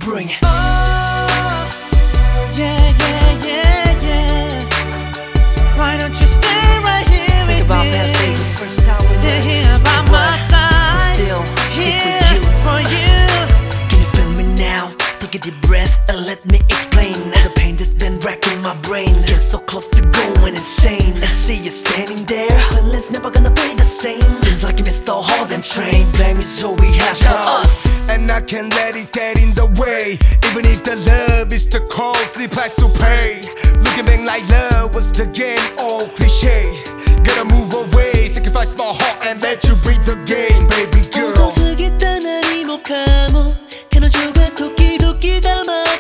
Bring it. Oh, yeah, yeah, yeah, yeah. Why don't you stay right here with Think about me? that stage the first time we Stay met. here by my I'm side. still Here here for you. Can you feel me now? Take a deep breath and let me explain all the pain that's been racking my brain. Get so close to going insane. I see you standing there, feeling's never gonna be the same. Seems like you missed the whole damn train. Blame is all we have for us, and I can't let it get in the way. Even if the love is the costly price to pay. Looking back like love was the game, all cliche. Gotta move away, sacrifice my heart and let you breathe the game, baby girl. 遅すぎた何もかも彼女が時々黙